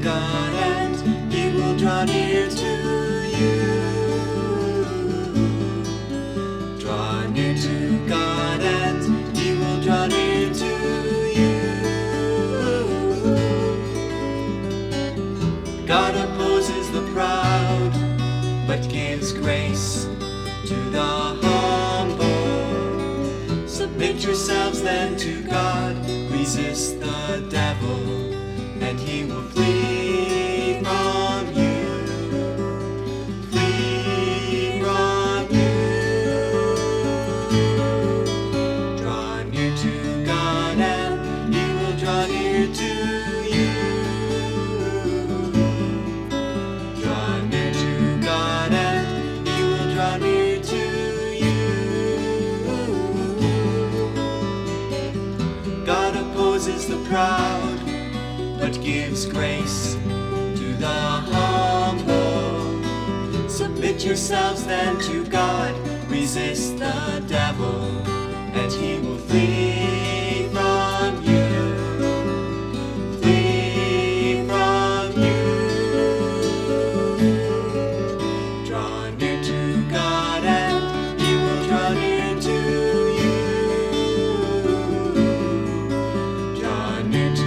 God, and He will draw near to you. Draw near to God, and He will draw near to you. God opposes the proud, but gives grace to the humble. Submit yourselves then to God, resist the devil, and he will flee from you. Flee from you. Draw near to God, and He will draw near to you. Draw near to God, and He will draw near to you. God opposes the proud, but gives grace to the humble. Submit yourselves then to God, resist the devil, and he will flee from you. Flee from you. Draw near to God, and He will draw near to you. Draw near to